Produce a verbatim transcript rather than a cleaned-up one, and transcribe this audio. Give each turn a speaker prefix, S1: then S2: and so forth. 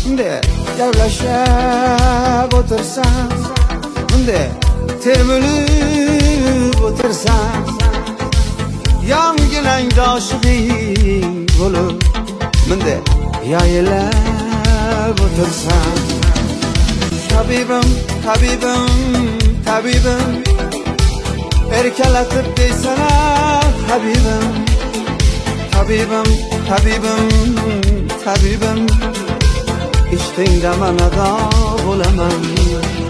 S1: bunday gaplashib o'tirsam, bunday termilib o'tirsam, yonginangda oshiqing bo'lib bunday yayilib o'tirsam, tabibim, tabibim, tabibim, erkalatib deysana habibim, tabibim, tabibim, tabibim, ishtingda manado bo'laman.